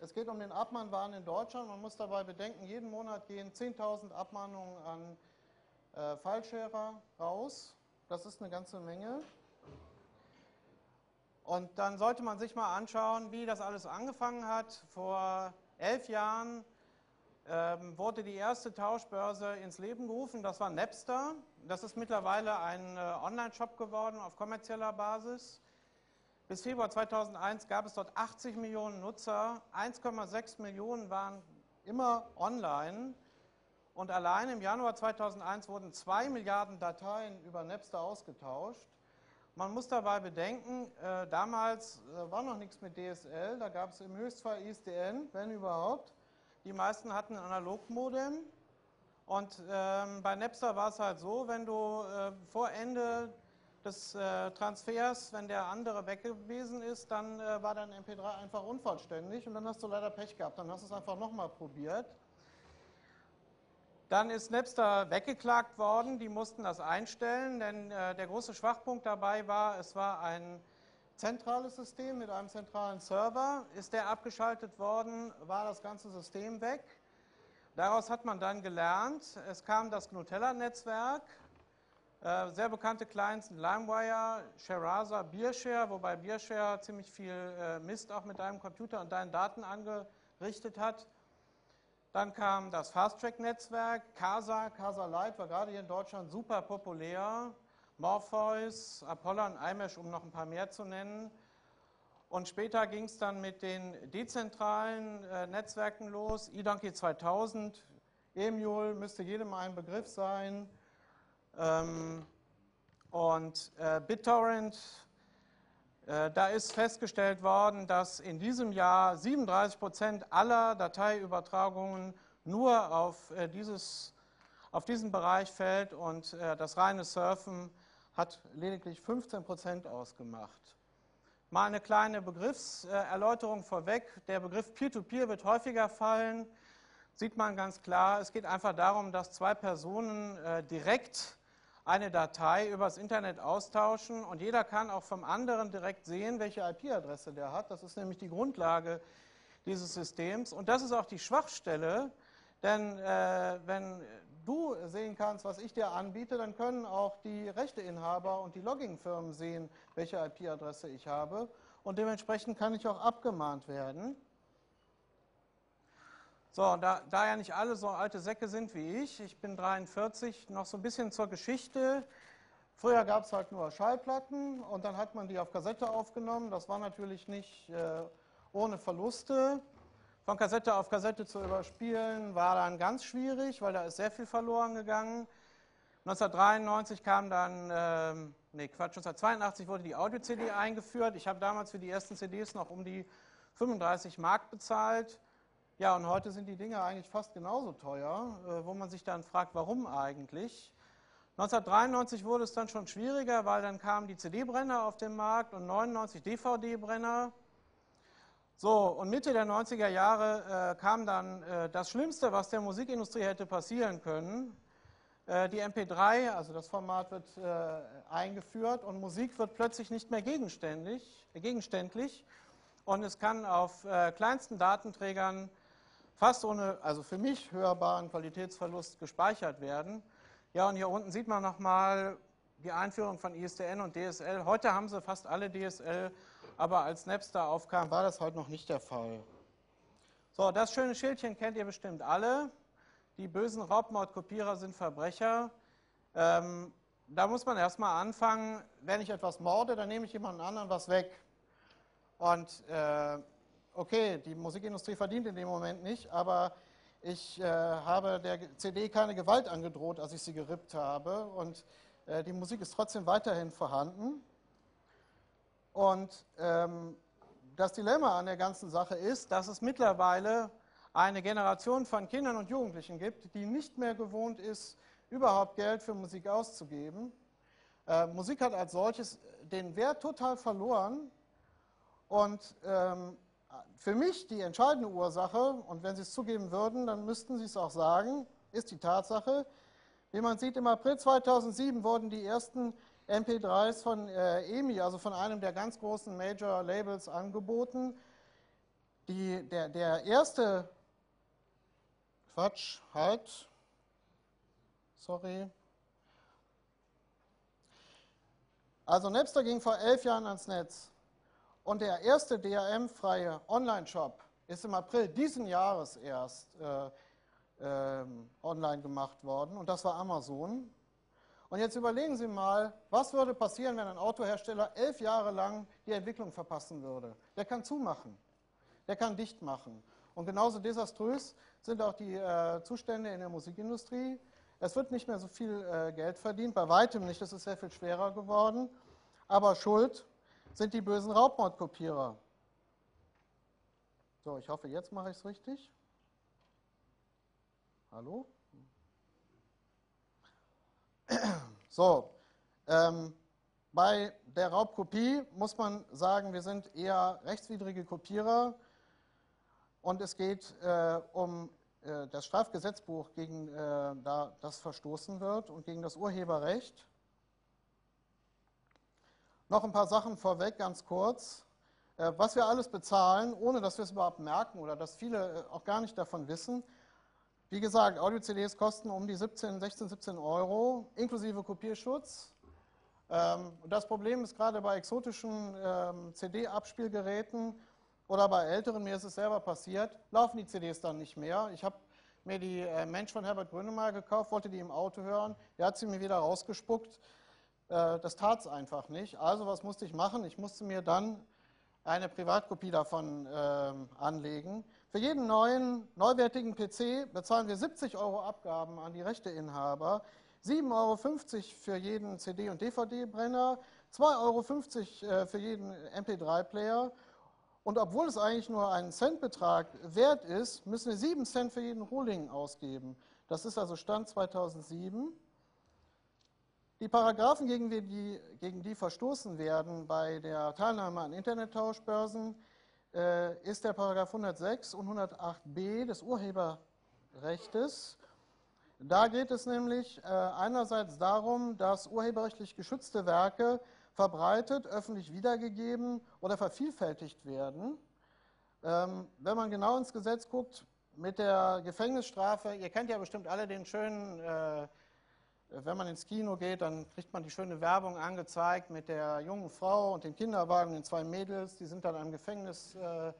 Es geht um den Abmahnwahn in Deutschland. Man muss dabei bedenken, jeden Monat gehen 10.000 Abmahnungen an File-Sharer raus. Das ist eine ganze Menge. Und dann sollte man sich mal anschauen, wie das alles angefangen hat. Vor 11 Jahren wurde die erste Tauschbörse ins Leben gerufen. Das war Napster. Das ist mittlerweile ein Online-Shop geworden auf kommerzieller Basis. Bis Februar 2001 gab es dort 80 Millionen Nutzer. 1,6 Millionen waren immer online. Und allein im Januar 2001 wurden 2 Milliarden Dateien über Napster ausgetauscht. Man muss dabei bedenken, damals war noch nichts mit DSL, da gab es im Höchstfall ISDN, wenn überhaupt. Die meisten hatten ein Analogmodem. Und bei Napster war es halt so, wenn du vor Ende des Transfers, wenn der andere weg gewesen ist, dann war dein MP3 einfach unvollständig und dann hast du leider Pech gehabt, dann hast du es einfach nochmal probiert. Dann ist Napster weggeklagt worden, die mussten das einstellen, denn der große Schwachpunkt dabei war, es war ein zentrales System mit einem zentralen Server. Ist der abgeschaltet worden, war das ganze System weg. Daraus hat man dann gelernt, es kam das GNU-Teller-Netzwerk, sehr bekannte Clients sind LimeWire, Sheraza, Beershare, wobei Beershare ziemlich viel Mist auch mit deinem Computer und deinen Daten angerichtet hat. Dann kam das Fast-Track-Netzwerk, Casa Lite war gerade hier in Deutschland super populär, Morpheus, Apollon, iMesh, um noch ein paar mehr zu nennen. Und später ging es dann mit den dezentralen Netzwerken los, eDonkey 2000, Emule müsste jedem ein Begriff sein. Und BitTorrent, da ist festgestellt worden, dass in diesem Jahr 37% aller Dateiübertragungen nur auf diesen Bereich fällt und das reine Surfen hat lediglich 15% ausgemacht. Mal eine kleine Begriffserläuterung vorweg. Der Begriff Peer-to-Peer wird häufiger fallen. Sieht man ganz klar, es geht einfach darum, dass zwei Personen direkt eine Datei übers Internet austauschen und jeder kann auch vom anderen direkt sehen, welche IP-Adresse der hat. Das ist nämlich die Grundlage dieses Systems und das ist auch die Schwachstelle, denn wenn du sehen kannst, was ich dir anbiete, dann können auch die Rechteinhaber und die Logging-Firmen sehen, welche IP-Adresse ich habe und dementsprechend kann ich auch abgemahnt werden. So, da ja nicht alle so alte Säcke sind wie ich bin 43, noch so ein bisschen zur Geschichte. Früher gab es halt nur Schallplatten und dann hat man die auf Kassette aufgenommen. Das war natürlich nicht ohne Verluste. Von Kassette auf Kassette zu überspielen war dann ganz schwierig, weil da ist sehr viel verloren gegangen. 1993 kam dann, 1982 wurde die Audio-CD eingeführt. Ich habe damals für die ersten CDs noch um die 35 Mark bezahlt. Ja, und heute sind die Dinge eigentlich fast genauso teuer, wo man sich dann fragt, warum eigentlich. 1993 wurde es dann schon schwieriger, weil dann kamen die CD-Brenner auf den Markt und 99 DVD-Brenner. So, und Mitte der 90er Jahre kam dann das Schlimmste, was der Musikindustrie hätte passieren können. Die MP3, also das Format, wird eingeführt und Musik wird plötzlich nicht mehr gegenständlich und es kann auf kleinsten Datenträgern fast ohne, also für mich hörbaren Qualitätsverlust gespeichert werden. Ja, und hier unten sieht man nochmal die Einführung von ISDN und DSL. Heute haben sie fast alle DSL, aber als Napster aufkam, war das halt noch nicht der Fall. So, das schöne Schildchen kennt ihr bestimmt alle. Die bösen Raubmordkopierer sind Verbrecher. Da muss man erstmal anfangen, wenn ich etwas morde, dann nehme ich jemand anderen was weg. Und okay, die Musikindustrie verdient in dem Moment nicht, aber ich habe der CD keine Gewalt angedroht, als ich sie gerippt habe und die Musik ist trotzdem weiterhin vorhanden. Und das Dilemma an der ganzen Sache ist, dass es mittlerweile eine Generation von Kindern und Jugendlichen gibt, die nicht mehr gewohnt ist, überhaupt Geld für Musik auszugeben. Musik hat als solches den Wert total verloren und für mich die entscheidende Ursache, und wenn Sie es zugeben würden, dann müssten Sie es auch sagen, ist die Tatsache, wie man sieht, im April 2007 wurden die ersten MP3s von EMI, also von einem der ganz großen Major-Labels, angeboten. Der erste, Quatsch, halt, sorry. Also Napster ging vor 11 Jahren ans Netz und der erste DRM-freie Online-Shop ist im April diesen Jahres erst online gemacht worden und das war Amazon. Und jetzt überlegen Sie mal, was würde passieren, wenn ein Autohersteller 11 Jahre lang die Entwicklung verpassen würde? Der kann zumachen, der kann dicht machen. Und genauso desaströs sind auch die Zustände in der Musikindustrie. Es wird nicht mehr so viel Geld verdient, bei weitem nicht, es ist sehr viel schwerer geworden. Aber schuld sind die bösen Raubmordkopierer. So, ich hoffe, jetzt mache ich es richtig. Hallo? So, bei der Raubkopie muss man sagen, wir sind eher rechtswidrige Kopierer und es geht um das Strafgesetzbuch, gegen das verstoßen wird und gegen das Urheberrecht. Noch ein paar Sachen vorweg, ganz kurz. Was wir alles bezahlen, ohne dass wir es überhaupt merken oder dass viele auch gar nicht davon wissen. Wie gesagt, Audio-CDs kosten um die 16, 17 Euro, inklusive Kopierschutz. Das Problem ist gerade bei exotischen CD-Abspielgeräten oder bei älteren, mir ist es selber passiert, laufen die CDs dann nicht mehr. Ich habe mir die Mensch von Herbert Grönemeyer gekauft, wollte die im Auto hören, der hat sie mir wieder rausgespuckt. Das tat es einfach nicht. Also was musste ich machen? Ich musste mir dann eine Privatkopie davon anlegen. Für jeden neuwertigen PC bezahlen wir 70 Euro Abgaben an die Rechteinhaber, 7,50 Euro für jeden CD- und DVD-Brenner, 2,50 Euro für jeden MP3-Player. Und obwohl es eigentlich nur einen Centbetrag wert ist, müssen wir 7 Cent für jeden Rohling ausgeben. Das ist also Stand 2007. Die Paragraphen, gegen die verstoßen werden bei der Teilnahme an Internettauschbörsen, ist der Paragraph 106 und 108b des Urheberrechts. Da geht es nämlich einerseits darum, dass urheberrechtlich geschützte Werke verbreitet, öffentlich wiedergegeben oder vervielfältigt werden. Wenn man genau ins Gesetz guckt, mit der Gefängnisstrafe, ihr kennt ja bestimmt alle den schönen, wenn man ins Kino geht, dann kriegt man die schöne Werbung angezeigt mit der jungen Frau und den Kinderwagen, den 2 Mädels, die sind dann im Gefängnis,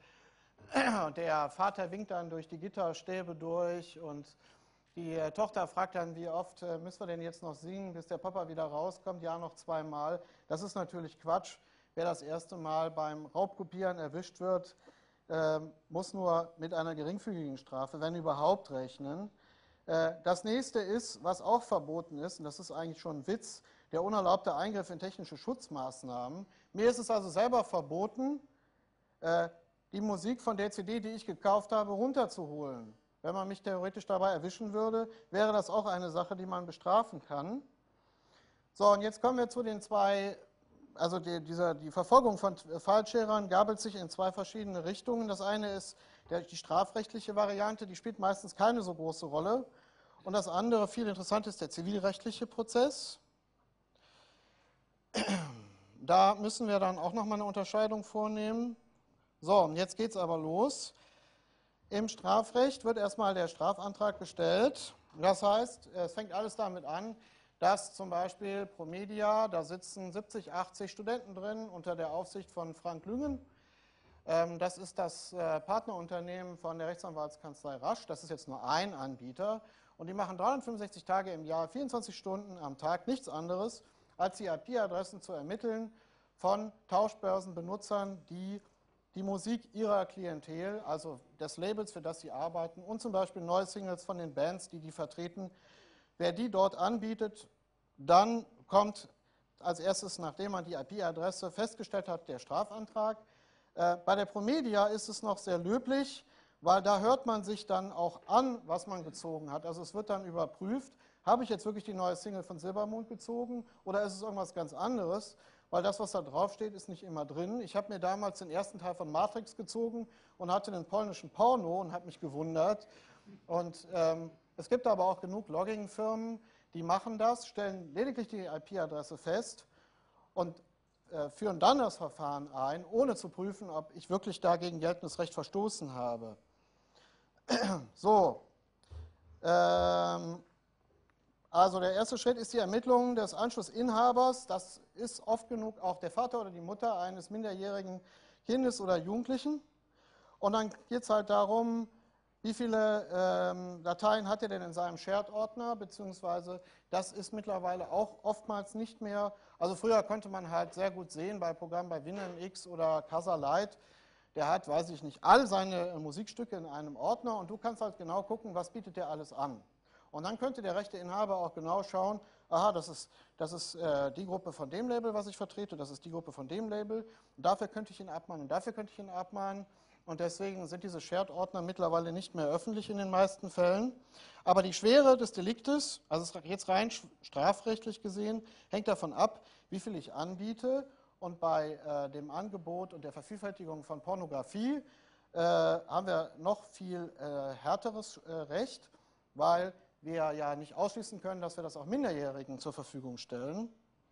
der Vater winkt dann durch die Gitterstäbe durch und die Tochter fragt dann, wie oft müssen wir denn jetzt noch singen, bis der Papa wieder rauskommt? Ja, noch 2 Mal. Das ist natürlich Quatsch. Wer das erste Mal beim Raubkopieren erwischt wird, muss nur mit einer geringfügigen Strafe, wenn überhaupt, rechnen. Das nächste ist, was auch verboten ist, und das ist eigentlich schon ein Witz, der unerlaubte Eingriff in technische Schutzmaßnahmen. Mir ist es also selber verboten, die Musik von der CD, die ich gekauft habe, runterzuholen. Wenn man mich theoretisch dabei erwischen würde, wäre das auch eine Sache, die man bestrafen kann. So, und jetzt kommen wir zu den 2, also die Verfolgung von Filesharern gabelt sich in 2 verschiedene Richtungen. Das eine ist die strafrechtliche Variante, die spielt meistens keine so große Rolle. Und das andere, viel interessant, ist der zivilrechtliche Prozess. Da müssen wir dann auch nochmal eine Unterscheidung vornehmen. So, und jetzt geht es aber los. Im Strafrecht wird erstmal der Strafantrag gestellt. Das heißt, es fängt alles damit an, dass zum Beispiel Promedia, da sitzen 70, 80 Studenten drin unter der Aufsicht von Frank Lüngen. Das ist das Partnerunternehmen von der Rechtsanwaltskanzlei Rasch. Das ist jetzt nur ein Anbieter. Und die machen 365 Tage im Jahr, 24 Stunden am Tag nichts anderes, als die IP-Adressen zu ermitteln von Tauschbörsenbenutzern, die die Musik ihrer Klientel, also des Labels, für das sie arbeiten, und zum Beispiel neue Singles von den Bands, die vertreten, wer die dort anbietet, dann kommt als erstes, nachdem man die IP-Adresse festgestellt hat, der Strafantrag. Bei der Promedia ist es noch sehr löblich, weil da hört man sich dann auch an, was man gezogen hat. Also es wird dann überprüft, habe ich jetzt wirklich die neue Single von Silbermond gezogen oder ist es irgendwas ganz anderes? Weil das, was da draufsteht, ist nicht immer drin. Ich habe mir damals den ersten Teil von Matrix gezogen und hatte einen polnischen Porno und habe mich gewundert. Und es gibt aber auch genug Logging-Firmen, die machen das, stellen lediglich die IP-Adresse fest und führen dann das Verfahren ein, ohne zu prüfen, ob ich wirklich dagegen geltendes Recht verstoßen habe. So, also der erste Schritt ist die Ermittlung des Anschlussinhabers. Das ist oft genug auch der Vater oder die Mutter eines minderjährigen Kindes oder Jugendlichen. Und dann geht es halt darum, wie viele Dateien hat er denn in seinem Shared-Ordner, beziehungsweise das ist mittlerweile auch oftmals nicht mehr, also früher konnte man halt sehr gut sehen bei Programmen bei WinMX oder Casa Lite, der hat, weiß ich nicht, all seine Musikstücke in einem Ordner und du kannst halt genau gucken, was bietet der alles an. Und dann könnte der Rechteinhaber auch genau schauen, aha, das ist die Gruppe von dem Label, was ich vertrete, das ist die Gruppe von dem Label, und dafür könnte ich ihn abmahnen und dafür könnte ich ihn abmahnen. Und deswegen sind diese Shared-Ordner mittlerweile nicht mehr öffentlich in den meisten Fällen. Aber die Schwere des Deliktes, also jetzt rein strafrechtlich gesehen, hängt davon ab, wie viel ich anbiete. Und bei dem Angebot und der Vervielfältigung von Pornografie haben wir noch viel härteres Recht, weil wir ja nicht ausschließen können, dass wir das auch Minderjährigen zur Verfügung stellen.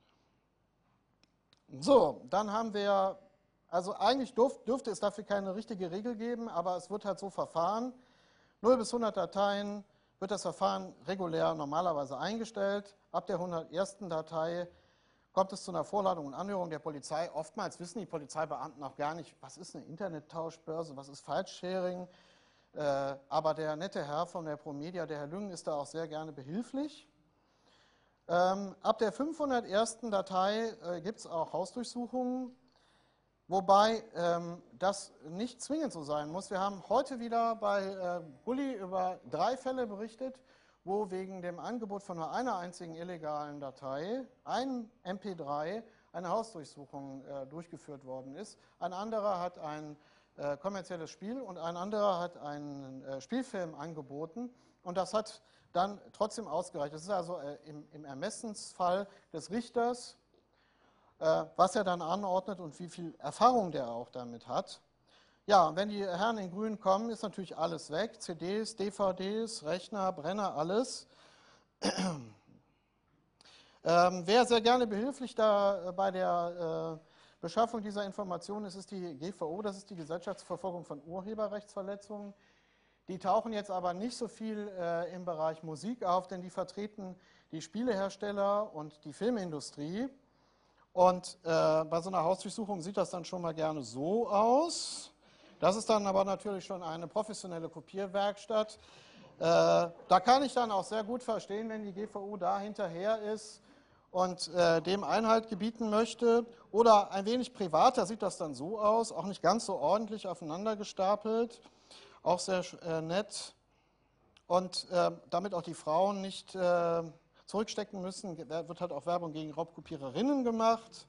So, dann haben wir, also eigentlich dürfte es dafür keine richtige Regel geben, aber es wird halt so verfahren. 0 bis 100 Dateien wird das Verfahren regulär normalerweise eingestellt. Ab der 101. Datei kommt es zu einer Vorladung und Anhörung der Polizei. Oftmals wissen die Polizeibeamten auch gar nicht, was ist eine Internettauschbörse, was ist File-Sharing. Aber der nette Herr von der Promedia, der Herr Lüngen, ist da auch sehr gerne behilflich. Ab der 501. Datei gibt es auch Hausdurchsuchungen, wobei das nicht zwingend so sein muss. Wir haben heute wieder bei Bulli über 3 Fälle berichtet, wo wegen dem Angebot von nur einer einzigen illegalen Datei, einem MP3, eine Hausdurchsuchung durchgeführt worden ist. Ein anderer hat ein kommerzielles Spiel und ein anderer hat einen Spielfilm angeboten und das hat dann trotzdem ausgereicht. Das ist also im Ermessensfall des Richters, was er dann anordnet und wie viel Erfahrung der auch damit hat. Ja, und wenn die Herren in Grün kommen, ist natürlich alles weg. CDs, DVDs, Rechner, Brenner, alles. Wer sehr gerne behilflich da bei der Beschaffung dieser Informationen ist die GVO, das ist die Gesellschaftsverfolgung von Urheberrechtsverletzungen. Die tauchen jetzt aber nicht so viel im Bereich Musik auf, denn die vertreten die Spielehersteller und die Filmindustrie. Und bei so einer Hausdurchsuchung sieht das dann schon mal gerne so aus. Das ist dann aber natürlich schon eine professionelle Kopierwerkstatt. Da kann ich dann auch sehr gut verstehen, wenn die GVO da hinterher ist und dem Einhalt gebieten möchte. Oder ein wenig privater sieht das dann so aus, auch nicht ganz so ordentlich aufeinander gestapelt, auch sehr nett. Und damit auch die Frauen nicht zurückstecken müssen, wird halt auch Werbung gegen Raubkopiererinnen gemacht.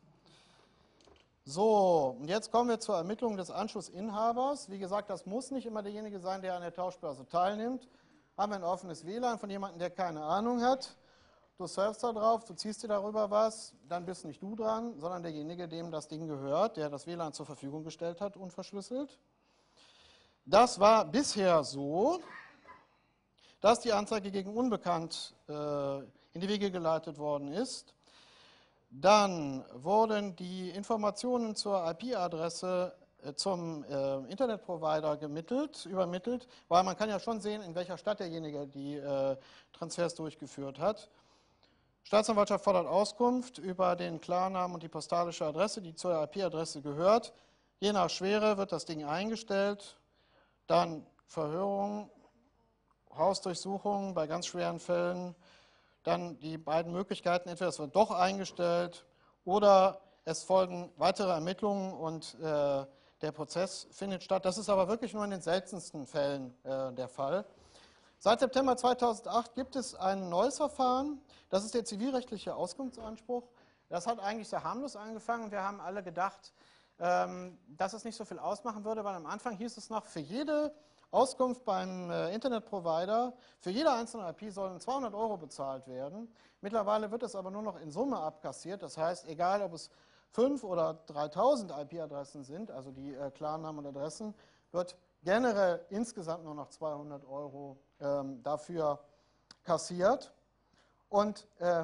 So, und jetzt kommen wir zur Ermittlung des Anschlussinhabers. Wie gesagt, das muss nicht immer derjenige sein, der an der Tauschbörse teilnimmt. Haben wir ein offenes WLAN von jemandem, der keine Ahnung hat. Du surfst da drauf, du ziehst dir darüber was, dann bist nicht du dran, sondern derjenige, dem das Ding gehört, der das WLAN zur Verfügung gestellt hat, unverschlüsselt. Das war bisher so, dass die Anzeige gegen Unbekannt in die Wege geleitet worden ist. Dann wurden die Informationen zur IP-Adresse zum Internetprovider übermittelt, weil man kann ja schon sehen, in welcher Stadt derjenige die Transfers durchgeführt hat. Staatsanwaltschaft fordert Auskunft über den Klarnamen und die postalische Adresse, die zur IP-Adresse gehört. Je nach Schwere wird das Ding eingestellt, dann Verhörung, Hausdurchsuchung bei ganz schweren Fällen, dann die beiden Möglichkeiten, entweder es wird doch eingestellt oder es folgen weitere Ermittlungen und der Prozess findet statt. Das ist aber wirklich nur in den seltensten Fällen der Fall. Seit September 2008 gibt es ein neues Verfahren, das ist der zivilrechtliche Auskunftsanspruch. Das hat eigentlich sehr harmlos angefangen. Wir haben alle gedacht, dass es nicht so viel ausmachen würde, weil am Anfang hieß es noch, für jede Auskunft beim Internetprovider, für jede einzelne IP sollen 200 € bezahlt werden. Mittlerweile wird es aber nur noch in Summe abkassiert. Das heißt, egal ob es 5 oder 3000 IP-Adressen sind, also die Klarnamen und Adressen, wird generell insgesamt nur noch 200 € dafür kassiert. Und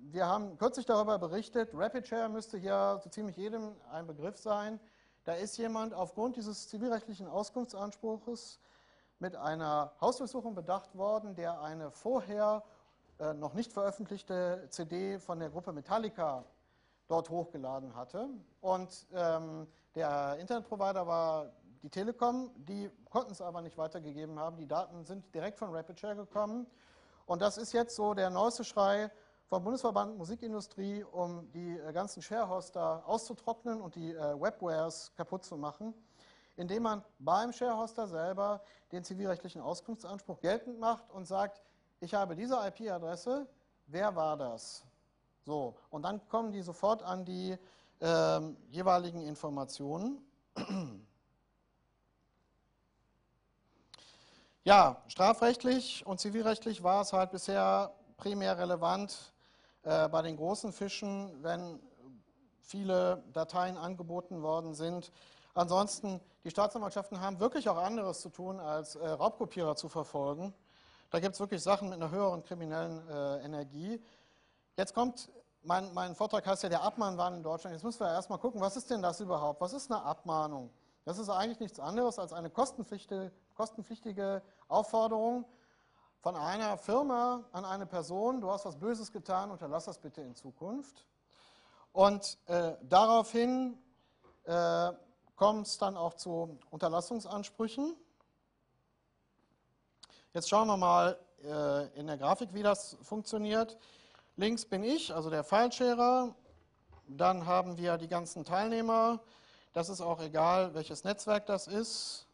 wir haben kürzlich darüber berichtet, RapidShare müsste hier so ziemlich jedem ein Begriff sein. Da ist jemand aufgrund dieses zivilrechtlichen Auskunftsanspruches mit einer Hausdurchsuchung bedacht worden, der eine vorher noch nicht veröffentlichte CD von der Gruppe Metallica dort hochgeladen hatte. Und der Internetprovider war die Telekom, die konnten es aber nicht weitergegeben haben. Die Daten sind direkt von RapidShare gekommen. Und das ist jetzt so der neueste Schrei vom Bundesverband Musikindustrie, um die ganzen Sharehoster auszutrocknen und die Webwares kaputt zu machen, indem man beim Sharehoster selber den zivilrechtlichen Auskunftsanspruch geltend macht und sagt, ich habe diese IP-Adresse, wer war das? So, und dann kommen die sofort an die jeweiligen Informationen. Ja, strafrechtlich und zivilrechtlich war es halt bisher primär relevant bei den großen Fischen, wenn viele Dateien angeboten worden sind. Ansonsten, die Staatsanwaltschaften haben wirklich auch anderes zu tun, als Raubkopierer zu verfolgen. Da gibt es wirklich Sachen mit einer höheren kriminellen Energie. Jetzt kommt, mein Vortrag heißt ja der Abmahnwahn in Deutschland. Jetzt müssen wir erstmal gucken, was ist denn das überhaupt? Was ist eine Abmahnung? Das ist eigentlich nichts anderes als eine kostenpflichtige Aufforderung von einer Firma an eine Person, du hast was Böses getan, unterlass das bitte in Zukunft. Und daraufhin kommt es dann auch zu Unterlassungsansprüchen. Jetzt schauen wir mal in der Grafik, wie das funktioniert. Links bin ich, also der Filesharer. Dann haben wir die ganzen Teilnehmer. Das ist auch egal, welches Netzwerk das ist.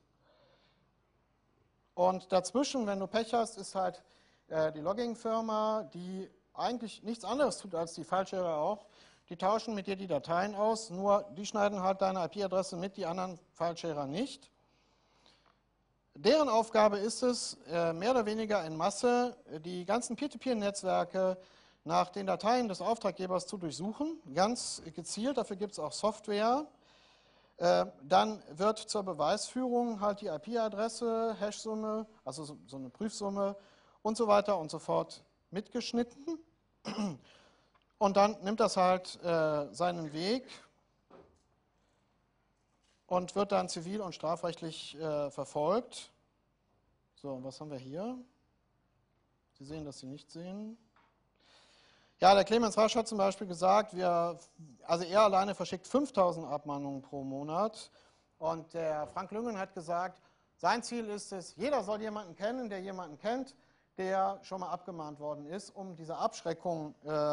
Und dazwischen, wenn du Pech hast, ist halt die Logging-Firma, die eigentlich nichts anderes tut als die Filesharer auch. Die tauschen mit dir die Dateien aus, nur die schneiden halt deine IP-Adresse mit, die anderen Filesharer nicht. Deren Aufgabe ist es, mehr oder weniger in Masse die ganzen Peer-to-Peer-Netzwerke nach den Dateien des Auftraggebers zu durchsuchen, ganz gezielt, dafür gibt es auch Software. Dann wird zur Beweisführung halt die IP-Adresse, Hashsumme, also so eine Prüfsumme und so weiter und so fort mitgeschnitten. Und dann nimmt das halt seinen Weg und wird dann zivil- und strafrechtlich verfolgt. So, was haben wir hier? Sie sehen, dass Sie nicht sehen. Ja, der Clemens Rasch hat zum Beispiel gesagt, also er alleine verschickt 5000 Abmahnungen pro Monat. Und der Frank Lüngen hat gesagt, sein Ziel ist es, jeder soll jemanden kennen, der jemanden kennt, der schon mal abgemahnt worden ist, um diese Abschreckung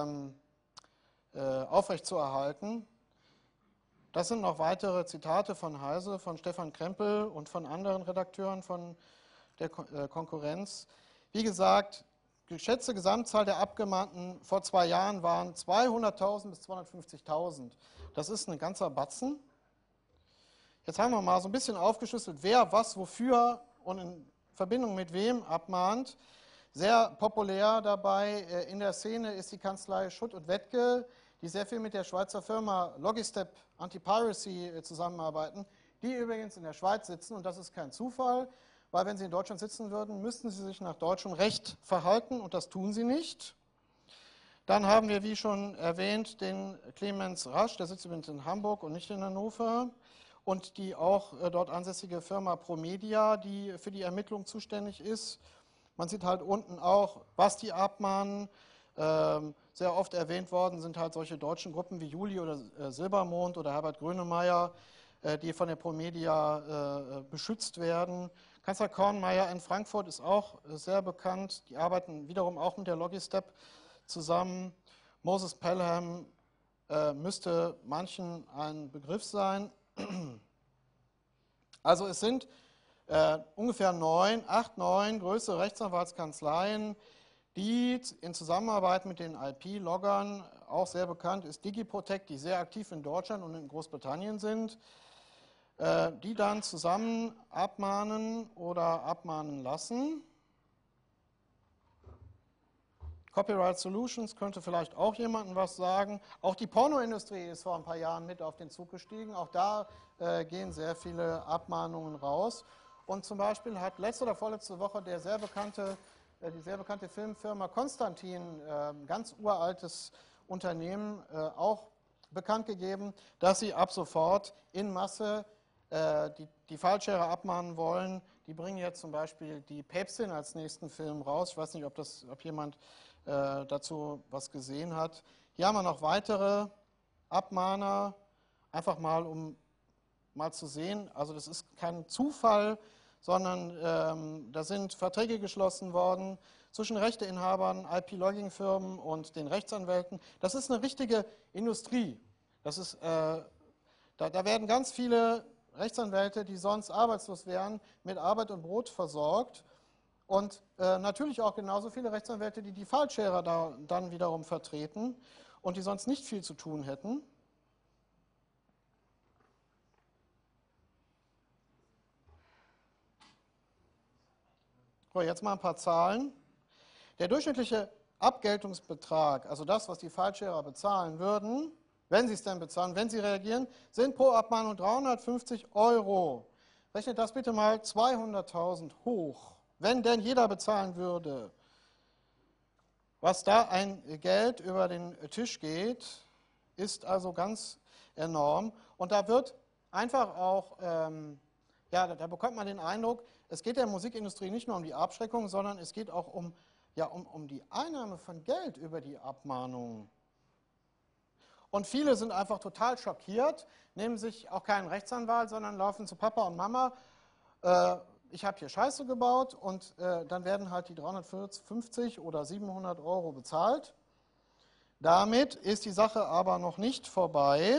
aufrechtzuerhalten. Das sind noch weitere Zitate von Heise, von Stefan Krempel und von anderen Redakteuren von der Konkurrenz. Wie gesagt, geschätzte Gesamtzahl der Abgemahnten vor 2 Jahren waren 200.000 bis 250.000. Das ist ein ganzer Batzen. Jetzt haben wir mal so ein bisschen aufgeschlüsselt, wer was wofür und in Verbindung mit wem abmahnt. Sehr populär dabei in der Szene ist die Kanzlei Schutt und Wettke, die sehr viel mit der Schweizer Firma Logistep Anti-Piracy zusammenarbeiten, die übrigens in der Schweiz sitzen, und das ist kein Zufall, weil wenn sie in Deutschland sitzen würden, müssten sie sich nach deutschem Recht verhalten, und das tun sie nicht. Dann haben wir, wie schon erwähnt, den Clemens Rasch, der sitzt übrigens in Hamburg und nicht in Hannover, und die auch dort ansässige Firma Promedia, die für die Ermittlung zuständig ist. Man sieht halt unten auch, was die abmahnen. Sehr oft erwähnt worden sind halt solche deutschen Gruppen wie Juli oder Silbermond oder Herbert Grönemeyer, die von der Promedia beschützt werden. Kanzler Kornmeier in Frankfurt ist auch sehr bekannt. Die arbeiten wiederum auch mit der Logistep zusammen. Moses Pelham müsste manchen ein Begriff sein. Also es sind ungefähr 8, 9 größere Rechtsanwaltskanzleien, die in Zusammenarbeit mit den IP-Loggern, auch sehr bekannt ist DigiProtect, die sehr aktiv in Deutschland und in Großbritannien sind, die dann zusammen abmahnen oder abmahnen lassen. Copyright Solutions könnte vielleicht auch jemandem was sagen. Auch die Pornoindustrie ist vor ein paar Jahren mit auf den Zug gestiegen. Auch da gehen sehr viele Abmahnungen raus. Und zum Beispiel hat letzte oder vorletzte Woche der sehr bekannte die sehr bekannte Filmfirma Konstantin, ganz uraltes Unternehmen, auch bekannt gegeben, dass sie ab sofort in Masse die Fallschere abmahnen wollen. Die bringen jetzt zum Beispiel die Päpstin als nächsten Film raus. Ich weiß nicht, ob jemand dazu was gesehen hat. Hier haben wir noch weitere Abmahner, einfach mal, um mal zu sehen. Also das ist kein Zufall, sondern da sind Verträge geschlossen worden zwischen Rechteinhabern, IP-Logging-Firmen und den Rechtsanwälten. Das ist eine richtige Industrie. Das ist, da werden ganz viele Rechtsanwälte, die sonst arbeitslos wären, mit Arbeit und Brot versorgt. Und natürlich auch genauso viele Rechtsanwälte, die die Fallscherer dann wiederum vertreten und die sonst nicht viel zu tun hätten. So, jetzt mal ein paar Zahlen. Der durchschnittliche Abgeltungsbetrag, also das, was die Fallscherer bezahlen würden, wenn sie es denn bezahlen, wenn sie reagieren, sind pro Abmahnung 350 €. Rechnet das bitte mal 200.000 hoch, wenn denn jeder bezahlen würde. Was da ein Geld über den Tisch geht, ist also ganz enorm. Und da wird einfach auch, ja, da bekommt man den Eindruck, es geht der Musikindustrie nicht nur um die Abschreckung, sondern es geht auch um die Einnahme von Geld über die Abmahnungen. Und viele sind einfach total schockiert, nehmen sich auch keinen Rechtsanwalt, sondern laufen zu Papa und Mama. Ich habe hier Scheiße gebaut und dann werden halt die 350 oder 700 € bezahlt. Damit ist die Sache aber noch nicht vorbei,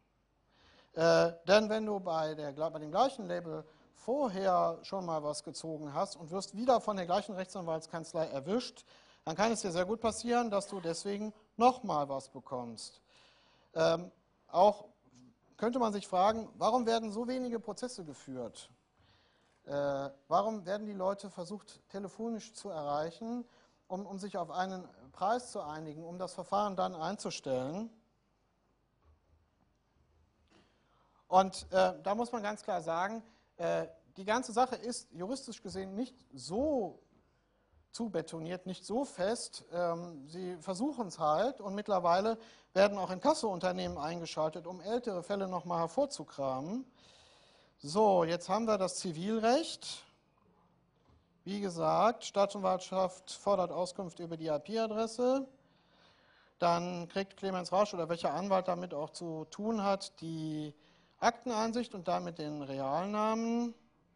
denn wenn du bei dem gleichen Label vorher schon mal was gezogen hast und wirst wieder von der gleichen Rechtsanwaltskanzlei erwischt, dann kann es dir sehr gut passieren, dass du deswegen nochmal was bekommst. Auch könnte man sich fragen, warum werden so wenige Prozesse geführt? Warum werden die Leute versucht, telefonisch zu erreichen, um sich auf einen Preis zu einigen, um das Verfahren dann einzustellen? Und da muss man ganz klar sagen, die ganze Sache ist juristisch gesehen nicht so zubetoniert, nicht so fest. Sie versuchen es halt und mittlerweile werden auch Inkasso-Unternehmen eingeschaltet, um ältere Fälle nochmal hervorzukramen. So, jetzt haben wir das Zivilrecht. Wie gesagt, Staatsanwaltschaft fordert Auskunft über die IP-Adresse. Dann kriegt Clemens Rausch oder welcher Anwalt damit auch zu tun hat, die Akteneinsicht und damit den Realnamen.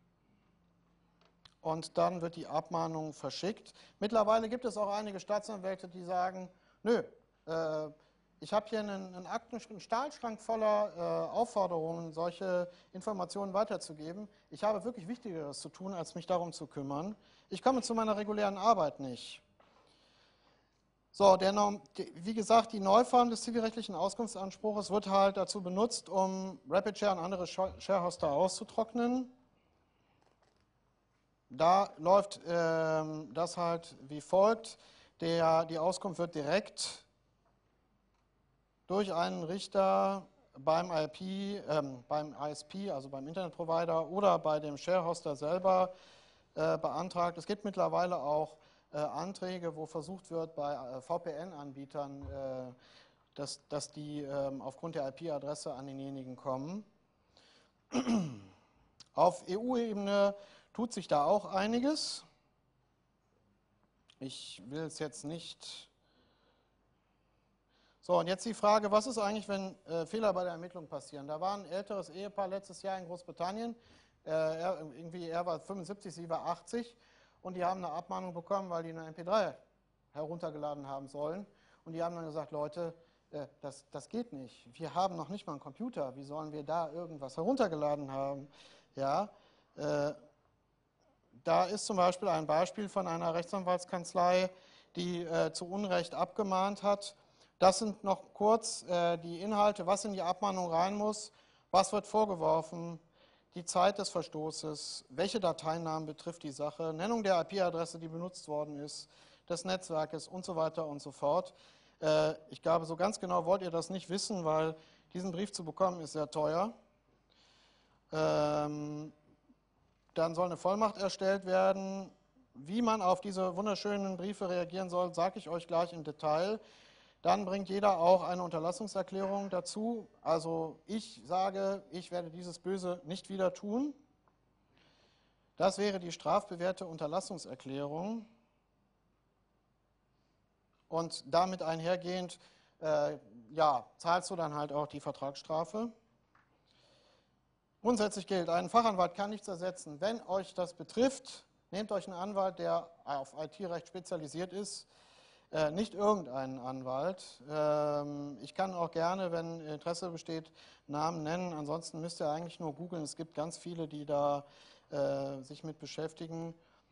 Und dann wird die Abmahnung verschickt. Mittlerweile gibt es auch einige Staatsanwälte, die sagen, nö, ich habe hier einen Stahlschrank voller Aufforderungen, solche Informationen weiterzugeben. Ich habe wirklich Wichtigeres zu tun, als mich darum zu kümmern. Ich komme zu meiner regulären Arbeit nicht. So, wie gesagt, die Neuform des zivilrechtlichen Auskunftsanspruches wird halt dazu benutzt, um RapidShare und andere Sharehoster auszutrocknen. Da läuft das halt wie folgt. Die Auskunft wird direkt durch einen Richter beim ISP, also beim Internetprovider oder bei dem Sharehoster selber beantragt. Es gibt mittlerweile auch Anträge, wo versucht wird, bei VPN-Anbietern, dass die aufgrund der IP-Adresse an denjenigen kommen. Auf EU-Ebene tut sich da auch einiges. Ich will es jetzt nicht. So, und jetzt die Frage, was ist eigentlich, wenn Fehler bei der Ermittlung passieren? Da war ein älteres Ehepaar letztes Jahr in Großbritannien. Er war 75, sie war 80 und die haben eine Abmahnung bekommen, weil die eine MP3 heruntergeladen haben sollen. Und die haben dann gesagt, Leute, das geht nicht. Wir haben noch nicht mal einen Computer. Wie sollen wir da irgendwas heruntergeladen haben? Ja, da ist zum Beispiel ein Beispiel von einer Rechtsanwaltskanzlei, die zu Unrecht abgemahnt hat. Das sind noch kurz die Inhalte, was in die Abmahnung rein muss, was wird vorgeworfen, die Zeit des Verstoßes, welche Dateinamen betrifft die Sache, Nennung der IP-Adresse, die benutzt worden ist, des Netzwerkes und so weiter und so fort. Ich glaube, so ganz genau wollt ihr das nicht wissen, weil diesen Brief zu bekommen ist sehr teuer. Dann soll eine Vollmacht erstellt werden. wie man auf diese wunderschönen Briefe reagieren soll, sage ich euch gleich im Detail. Dann bringt jeder auch eine Unterlassungserklärung dazu. Also ich sage, ich werde dieses Böse nicht wieder tun. Das wäre die strafbewährte Unterlassungserklärung. Und damit einhergehend, ja, zahlst du dann halt auch die Vertragsstrafe. Grundsätzlich gilt, ein Fachanwalt kann nichts ersetzen. Wenn euch das betrifft, nehmt euch einen Anwalt, der auf IT-Recht spezialisiert ist, nicht irgendeinen Anwalt. Ich kann auch gerne, wenn Interesse besteht, Namen nennen. Ansonsten müsst ihr eigentlich nur googeln. Es gibt ganz viele, die da sich mit beschäftigen.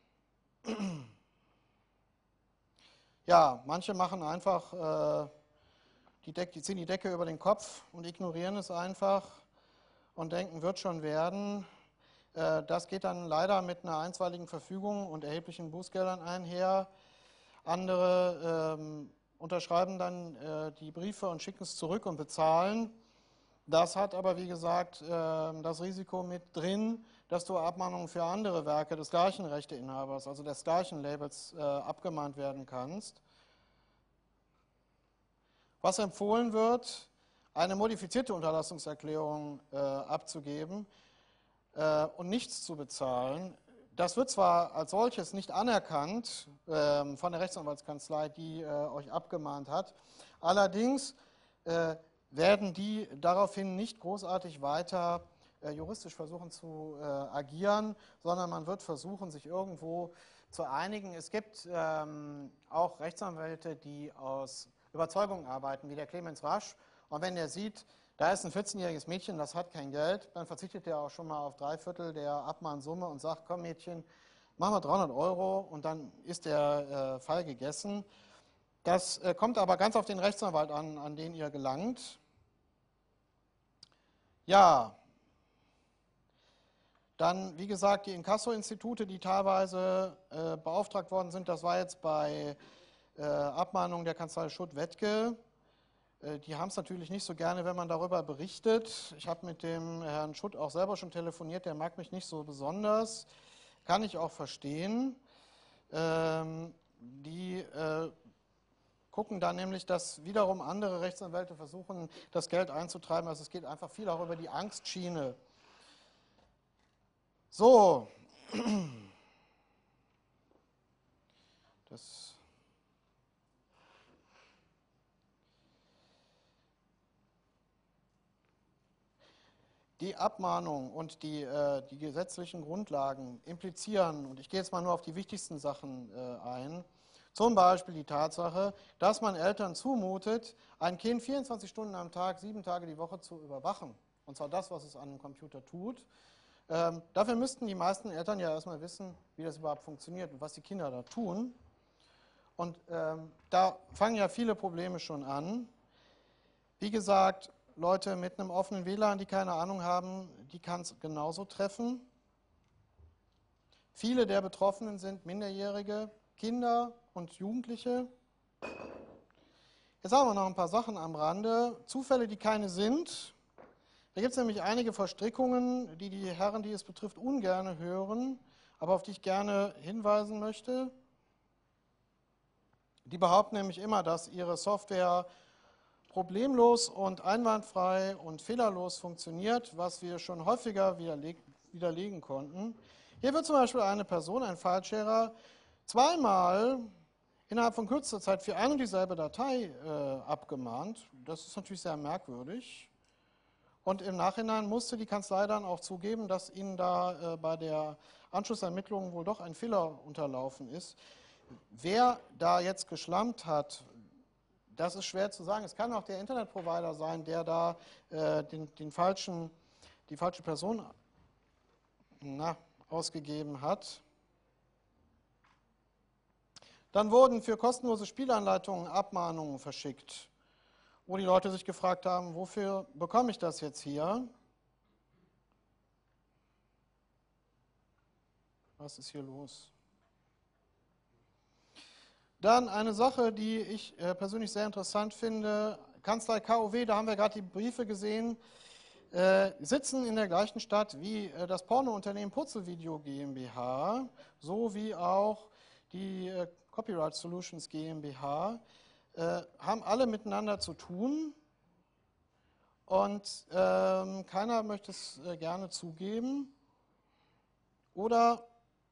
Ja, manche machen einfach, die ziehen die Decke über den Kopf und ignorieren es einfach und denken, wird schon werden. Das geht dann leider mit einer einstweiligen Verfügung und erheblichen Bußgeldern einher. Andere unterschreiben dann die Briefe und schicken es zurück und bezahlen. Das hat aber, wie gesagt, das Risiko mit drin, dass du Abmahnungen für andere Werke des gleichen Rechteinhabers, also des gleichen Labels, abgemahnt werden kannst. Was empfohlen wird, eine modifizierte Unterlassungserklärung abzugeben und nichts zu bezahlen. Das wird zwar als solches nicht anerkannt von der Rechtsanwaltskanzlei, die euch abgemahnt hat, allerdings werden die daraufhin nicht großartig weiter juristisch versuchen zu agieren, sondern man wird versuchen, sich irgendwo zu einigen. Es gibt auch Rechtsanwälte, die aus Überzeugung arbeiten, wie der Clemens Rasch. Und wenn er sieht, da ist ein 14-jähriges Mädchen, das hat kein Geld, dann verzichtet er auch schon mal auf 3/4 der Abmahnsumme und sagt, komm Mädchen, mach mal 300 € und dann ist der Fall gegessen. Das kommt aber ganz auf den Rechtsanwalt an den ihr gelangt. Ja, dann, wie gesagt, die Inkasso-Institute, die teilweise beauftragt worden sind, das war jetzt bei Abmahnung der Kanzlei Schutt-Wettke. Die haben es natürlich nicht so gerne, wenn man darüber berichtet. Ich habe mit dem Herrn Schutt auch selber schon telefoniert, der mag mich nicht so besonders. Kann ich auch verstehen. Die gucken da nämlich, dass wiederum andere Rechtsanwälte versuchen, das Geld einzutreiben. Also es geht einfach viel auch über die Angstschiene. So. Die Abmahnung und die gesetzlichen Grundlagen implizieren, und ich gehe jetzt mal nur auf die wichtigsten Sachen ein, zum Beispiel die Tatsache, dass man Eltern zumutet, ein Kind 24 Stunden am Tag, 7 Tage die Woche zu überwachen. Und zwar das, was es an einem Computer tut. Dafür müssten die meisten Eltern ja erstmal wissen, wie das überhaupt funktioniert und was die Kinder da tun. Und da fangen ja viele Probleme schon an. Wie gesagt, Leute mit einem offenen WLAN, die keine Ahnung haben, die kann es genauso treffen. Viele der Betroffenen sind minderjährige Kinder und Jugendliche. Jetzt haben wir noch ein paar Sachen am Rande. Zufälle, die keine sind. Da gibt es nämlich einige Verstrickungen, die die Herren, die es betrifft, ungern hören, aber auf die ich gerne hinweisen möchte. Die behaupten nämlich immer, dass ihre Software problemlos und einwandfrei und fehlerlos funktioniert, was wir schon häufiger widerlegen konnten. Hier wird zum Beispiel eine Person, ein File-Sharer, zweimal innerhalb von kürzester Zeit für eine und dieselbe Datei abgemahnt. Das ist natürlich sehr merkwürdig. Und im Nachhinein musste die Kanzlei dann auch zugeben, dass ihnen da bei der Anschlussermittlung wohl doch ein Fehler unterlaufen ist. Wer da jetzt geschlampt hat, das ist schwer zu sagen. Es kann auch der Internetprovider sein, der da die falsche Person ausgegeben hat. Dann wurden für kostenlose Spielanleitungen Abmahnungen verschickt, wo die Leute sich gefragt haben, wofür bekomme ich das jetzt hier? Was ist hier los? Dann eine Sache, die ich persönlich sehr interessant finde, Kanzlei KOW, da haben wir gerade die Briefe gesehen. sitzen in der gleichen Stadt wie das Pornounternehmen Purzelvideo GmbH, sowie auch die Copyright Solutions GmbH, haben alle miteinander zu tun und keiner möchte es gerne zugeben. Oder,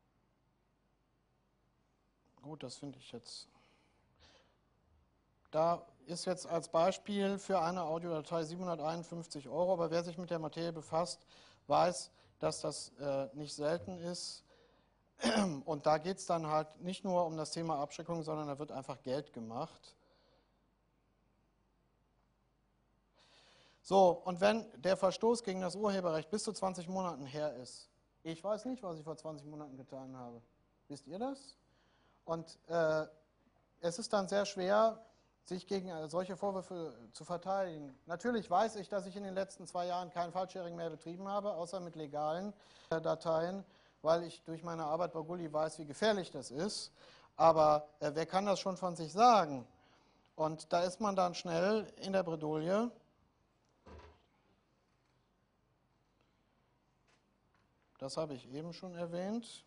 gut, das finde ich jetzt, da ist jetzt als Beispiel für eine Audiodatei 751 €, aber wer sich mit der Materie befasst, weiß, dass das nicht selten ist. Und da geht es dann halt nicht nur um das Thema Abschreckung, sondern da wird einfach Geld gemacht. So, und wenn der Verstoß gegen das Urheberrecht bis zu 20 Monaten her ist, ich weiß nicht, was ich vor 20 Monaten getan habe. Wisst ihr das? Und es ist dann sehr schwer, sich gegen solche Vorwürfe zu verteidigen. Natürlich weiß ich, dass ich in den letzten 2 Jahren kein File-Sharing mehr betrieben habe, außer mit legalen Dateien, weil ich durch meine Arbeit bei Gulli weiß, wie gefährlich das ist. Aber wer kann das schon von sich sagen? Und da ist man dann schnell in der Bredouille. Das habe ich eben schon erwähnt.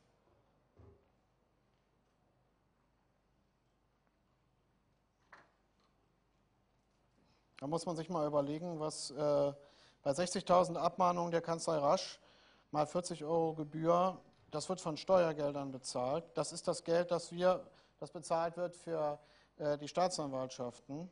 Da muss man sich mal überlegen, was bei 60.000 Abmahnungen der Kanzlei Rasch mal 40 € Gebühr, das wird von Steuergeldern bezahlt. Das ist das Geld, das bezahlt wird für die Staatsanwaltschaften.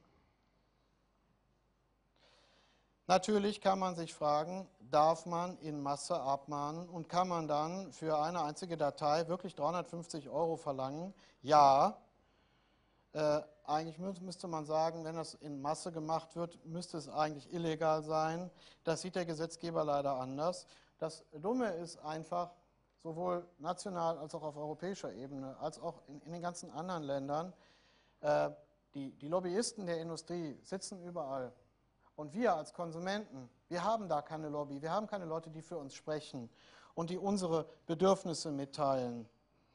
Natürlich kann man sich fragen, darf man in Masse abmahnen und kann man dann für eine einzige Datei wirklich 350 € verlangen? Ja. Eigentlich müsste man sagen, wenn das in Masse gemacht wird, müsste es eigentlich illegal sein. Das sieht der Gesetzgeber leider anders. Das Dumme ist einfach, sowohl national als auch auf europäischer Ebene, als auch in den ganzen anderen Ländern, die Lobbyisten der Industrie sitzen überall. Und wir als Konsumenten, wir haben da keine Lobby, wir haben keine Leute, die für uns sprechen und die unsere Bedürfnisse mitteilen.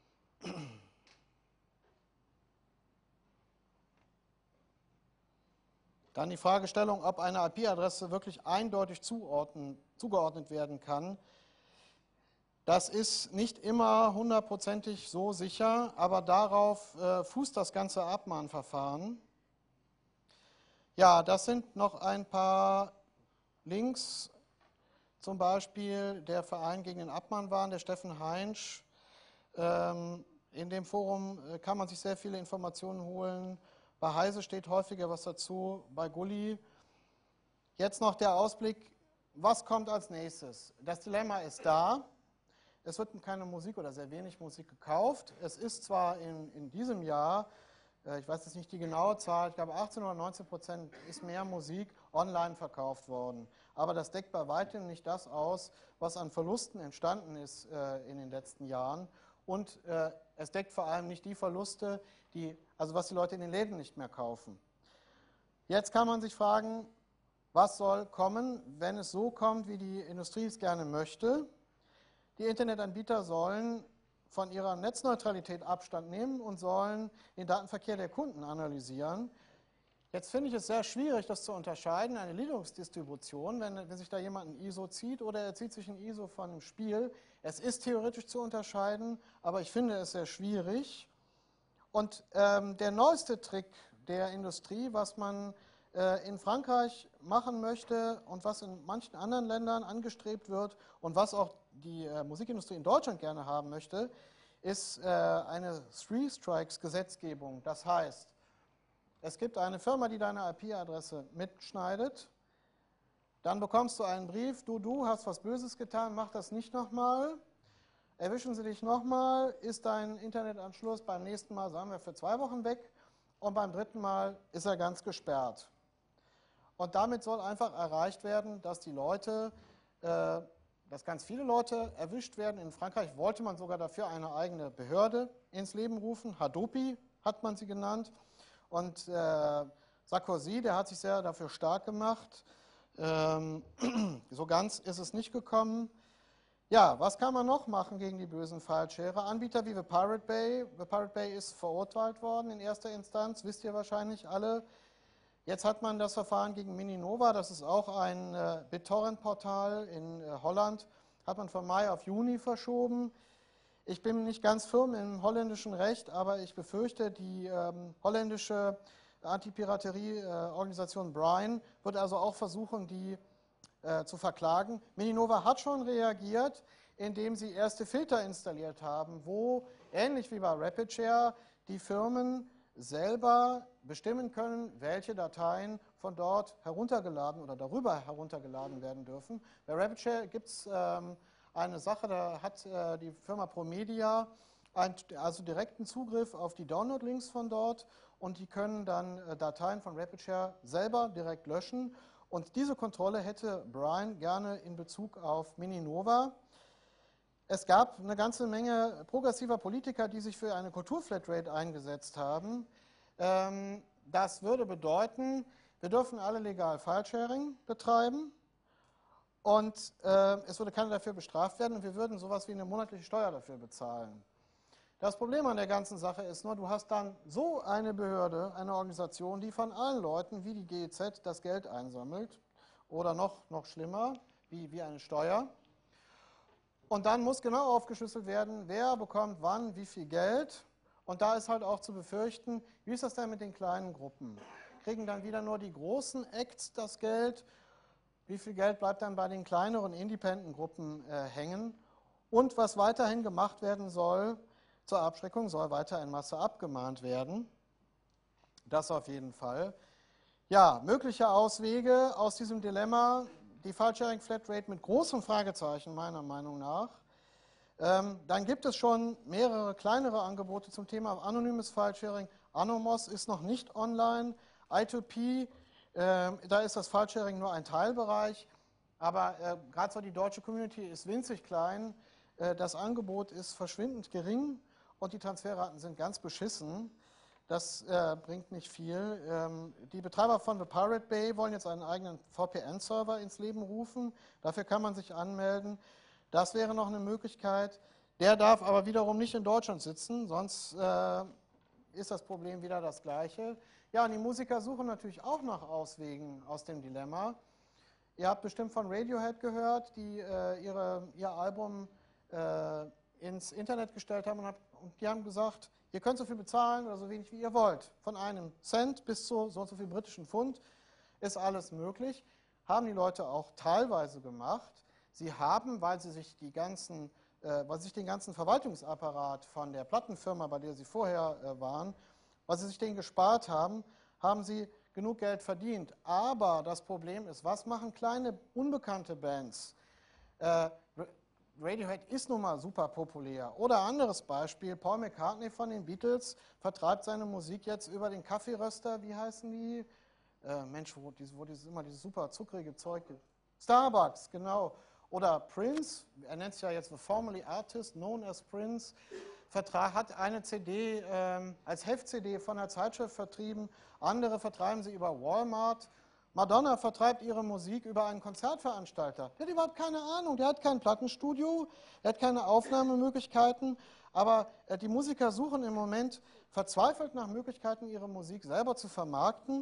Dann die Fragestellung, ob eine IP-Adresse wirklich eindeutig zugeordnet werden kann. Das ist nicht immer hundertprozentig so sicher, aber darauf fußt das ganze Abmahnverfahren. Ja, das sind noch ein paar Links, zum Beispiel der Verein gegen den Abmahnwahn, der Steffen Heinsch. In dem Forum kann man sich sehr viele Informationen holen. Bei Heise steht häufiger was dazu, bei Gulli. Jetzt noch der Ausblick, was kommt als nächstes? Das Dilemma ist da, es wird keine Musik oder sehr wenig Musik gekauft. Es ist zwar in diesem Jahr, ich weiß jetzt nicht die genaue Zahl, ich glaube 18 oder 19% ist mehr Musik online verkauft worden. Aber das deckt bei weitem nicht das aus, was an Verlusten entstanden ist in den letzten Jahren. Und es deckt vor allem nicht die Verluste, also was die Leute in den Läden nicht mehr kaufen. Jetzt kann man sich fragen, was soll kommen, wenn es so kommt, wie die Industrie es gerne möchte. Die Internetanbieter sollen von ihrer Netzneutralität Abstand nehmen und sollen den Datenverkehr der Kunden analysieren. Jetzt finde ich es sehr schwierig, das zu unterscheiden, eine Linux-Distribution, wenn sich da jemand ein ISO zieht oder er zieht sich ein ISO von einem Spiel. Es ist theoretisch zu unterscheiden, aber ich finde es sehr schwierig. Und der neueste Trick der Industrie, was man in Frankreich machen möchte und was in manchen anderen Ländern angestrebt wird und was auch die Musikindustrie in Deutschland gerne haben möchte, ist eine Three-Strikes-Gesetzgebung. Das heißt, es gibt eine Firma, die deine IP-Adresse mitschneidet, dann bekommst du einen Brief, du hast was Böses getan, mach das nicht nochmal. Erwischen sie dich nochmal, ist dein Internetanschluss beim nächsten Mal, sagen wir, für 2 Wochen weg und beim 3. Mal ist er ganz gesperrt. Und damit soll einfach erreicht werden, dass die Leute, dass ganz viele Leute erwischt werden. In Frankreich wollte man sogar dafür eine eigene Behörde ins Leben rufen, Hadopi hat man sie genannt. Und Sarkozy, der hat sich sehr dafür stark gemacht. So ganz ist es nicht gekommen. Ja, was kann man noch machen gegen die bösen File-Sharer? Anbieter wie The Pirate Bay. The Pirate Bay ist verurteilt worden in erster Instanz, wisst ihr wahrscheinlich alle. Jetzt hat man das Verfahren gegen Mininova, das ist auch ein BitTorrent-Portal in Holland, hat man von Mai auf Juni verschoben. Ich bin nicht ganz firm im holländischen Recht, aber ich befürchte, die holländische Antipiraterie-Organisation BRIAN wird also auch versuchen, die zu verklagen. Mininova hat schon reagiert, indem sie erste Filter installiert haben, wo, ähnlich wie bei RapidShare, die Firmen selber bestimmen können, welche Dateien von dort heruntergeladen oder darüber heruntergeladen werden dürfen. Bei RapidShare gibt es eine Sache, da hat die Firma Promedia also direkten Zugriff auf die Download-Links von dort und die können dann Dateien von RapidShare selber direkt löschen. Und diese Kontrolle hätte BRIAN gerne in Bezug auf Mininova. Es gab eine ganze Menge progressiver Politiker, die sich für eine Kulturflatrate eingesetzt haben. Das würde bedeuten, wir dürfen alle legal Filesharing betreiben und es würde keiner dafür bestraft werden und wir würden sowas wie eine monatliche Steuer dafür bezahlen. Das Problem an der ganzen Sache ist nur, du hast dann so eine Behörde, eine Organisation, die von allen Leuten wie die GEZ das Geld einsammelt oder noch schlimmer, wie eine Steuer. Und dann muss genau aufgeschlüsselt werden, wer bekommt wann wie viel Geld. Und da ist halt auch zu befürchten, wie ist das denn mit den kleinen Gruppen? Kriegen dann wieder nur die großen Acts das Geld? Wie viel Geld bleibt dann bei den kleineren Independent-Gruppen hängen? Und was weiterhin gemacht werden soll, zur Abschreckung soll weiter in Masse abgemahnt werden. Das auf jeden Fall. Ja, mögliche Auswege aus diesem Dilemma. Die File-Sharing-Flatrate mit großem Fragezeichen, meiner Meinung nach. Dann gibt es schon mehrere kleinere Angebote zum Thema anonymes File-Sharing. Anomos ist noch nicht online. I2P, da ist das File-Sharing nur ein Teilbereich. Aber gerade so die deutsche Community ist winzig klein. Das Angebot ist verschwindend gering und die Transferraten sind ganz beschissen. Das bringt nicht viel. Die Betreiber von The Pirate Bay wollen jetzt einen eigenen VPN-Server ins Leben rufen. Dafür kann man sich anmelden. Das wäre noch eine Möglichkeit. Der darf aber wiederum nicht in Deutschland sitzen, sonst ist das Problem wieder das gleiche. Ja, und die Musiker suchen natürlich auch nach Auswegen aus dem Dilemma. Ihr habt bestimmt von Radiohead gehört, die ihr Album ins Internet gestellt haben und die haben gesagt, ihr könnt so viel bezahlen oder so wenig wie ihr wollt. Von einem Cent bis zu so und so viel britischen Pfund ist alles möglich. Haben die Leute auch teilweise gemacht. Sie haben, weil sie sich den ganzen Verwaltungsapparat von der Plattenfirma, bei der sie vorher waren, weil sie sich den gespart haben, haben sie genug Geld verdient. Aber das Problem ist, was machen kleine, unbekannte Bands? Radiohead ist nun mal super populär. Oder anderes Beispiel, Paul McCartney von den Beatles vertreibt seine Musik jetzt über den Kaffeeröster, wie heißen die? Mensch, wo immer dieses super zuckrige Zeug gibt. Starbucks, genau. Oder Prince, er nennt sich ja jetzt The Formerly Artist, known as Prince, hat eine CD als Heft-CD von einer Zeitschrift vertrieben, andere vertreiben sie über Walmart. Madonna vertreibt ihre Musik über einen Konzertveranstalter. Der hat überhaupt keine Ahnung, der hat kein Plattenstudio, er hat keine Aufnahmemöglichkeiten, aber die Musiker suchen im Moment verzweifelt nach Möglichkeiten, ihre Musik selber zu vermarkten.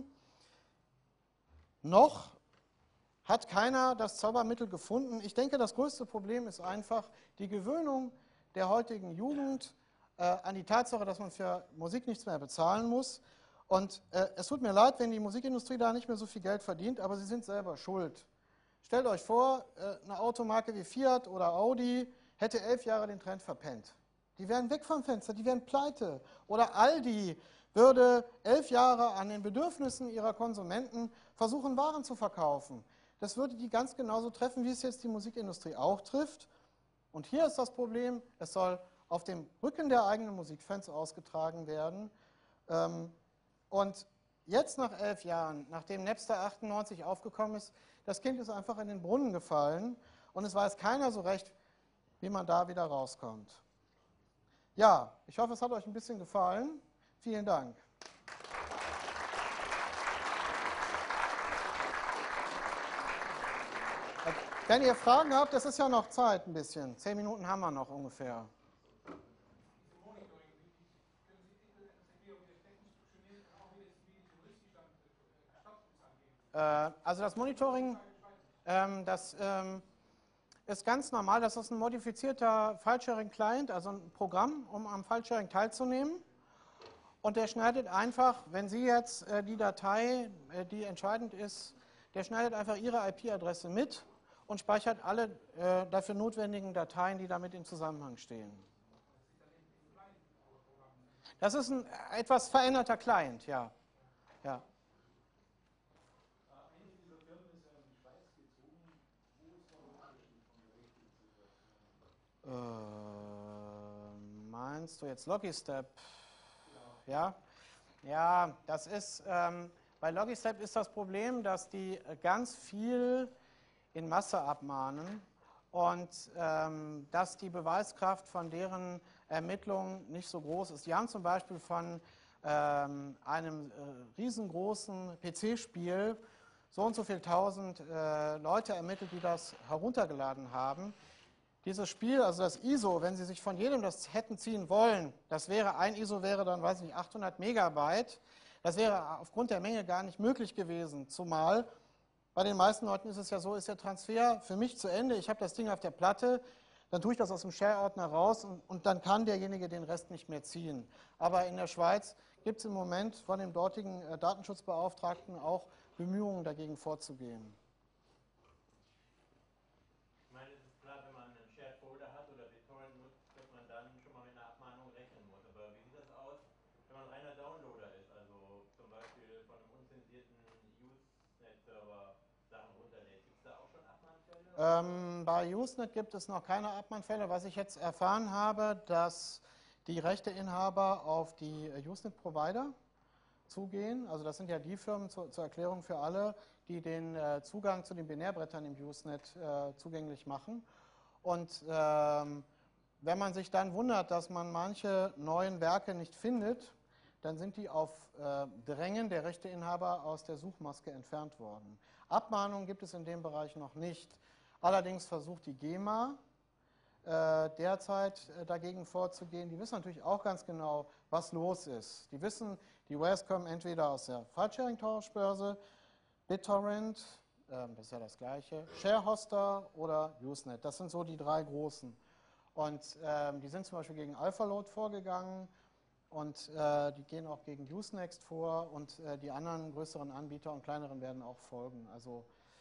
Noch hat keiner das Zaubermittel gefunden. Ich denke, das größte Problem ist einfach die Gewöhnung der heutigen Jugend an die Tatsache, dass man für Musik nichts mehr bezahlen muss. Und es tut mir leid, wenn die Musikindustrie da nicht mehr so viel Geld verdient, aber sie sind selber schuld. Stellt euch vor, eine Automarke wie Fiat oder Audi hätte 11 Jahre den Trend verpennt. Die wären weg vom Fenster, die wären pleite. Oder Aldi würde 11 Jahre an den Bedürfnissen ihrer Konsumenten versuchen, Waren zu verkaufen. Das würde die ganz genauso treffen, wie es jetzt die Musikindustrie auch trifft. Und hier ist das Problem, es soll auf dem Rücken der eigenen Musikfans ausgetragen werden. Und jetzt nach 11 Jahren, nachdem Napster 98 aufgekommen ist, das Kind ist einfach in den Brunnen gefallen und es weiß keiner so recht, wie man da wieder rauskommt. Ja, ich hoffe, es hat euch ein bisschen gefallen. Vielen Dank. Wenn ihr Fragen habt, das ist ja noch Zeit ein bisschen. 10 Minuten haben wir noch ungefähr. Also das Monitoring, das ist ganz normal. Das ist ein modifizierter File-Sharing-Client, also ein Programm, um am File-Sharing teilzunehmen. Und der schneidet einfach, wenn Sie jetzt die Datei, die entscheidend ist, der schneidet einfach Ihre IP-Adresse mit und speichert alle dafür notwendigen Dateien, die damit im Zusammenhang stehen. Das ist ein etwas veränderter Client, ja. Ja. Einige dieser Firmen ist ja in die Schweiz gezogen. Wo ist da der Unterschied von der rechtlichen Situation? Meinst du jetzt Logistep? Ja. Ja, ja, das ist, bei Logistep ist das Problem, dass die ganz viel in Masse abmahnen und dass die Beweiskraft von deren Ermittlungen nicht so groß ist. Die haben zum Beispiel von einem riesengroßen PC-Spiel so und so viel tausend Leute ermittelt, die das heruntergeladen haben. Dieses Spiel, also das ISO, wenn Sie sich von jedem das hätten ziehen wollen, das wäre, ein ISO wäre dann, weiß ich nicht, 800 Megabyte. Das wäre aufgrund der Menge gar nicht möglich gewesen, zumal bei den meisten Leuten ist es ja so, ist der Transfer für mich zu Ende, ich habe das Ding auf der Platte, dann tue ich das aus dem Share-Ordner raus und dann kann derjenige den Rest nicht mehr ziehen. Aber in der Schweiz gibt es im Moment von dem dortigen Datenschutzbeauftragten auch Bemühungen, dagegen vorzugehen. Ich meine, es ist klar, wenn man einen Shared Folder hat oder BitTorrent nutzt, dass man dann schon mal mit einer Abmahnung rechnen muss. Aber wie sieht das aus, wenn man reiner Downloader ist? Also zum Beispiel von einem unzensierten Usenet-Server Sachen runterlädt. Gibt es da auch schon Abmahnfälle? Bei Usenet gibt es noch keine Abmahnfälle. Was ich jetzt erfahren habe, dass die Rechteinhaber auf die Usenet-Provider zugehen. Also das sind ja die Firmen, zur Erklärung für alle, die den Zugang zu den Binärbrettern im Usenet zugänglich machen. Und wenn man sich dann wundert, dass man manche neuen Werke nicht findet, dann sind die auf Drängen der Rechteinhaber aus der Suchmaske entfernt worden. Abmahnungen gibt es in dem Bereich noch nicht. Allerdings versucht die GEMA derzeit dagegen vorzugehen. Die wissen natürlich auch ganz genau, was los ist. Die wissen, die Wares kommen entweder aus der File-Sharing-Tauschbörse, BitTorrent, das ist ja das gleiche, ShareHoster oder Usenet. Das sind so die drei großen. Und die sind zum Beispiel gegen AlphaLoad vorgegangen und die gehen auch gegen Usenext vor und die anderen größeren Anbieter und kleineren werden auch folgen. Also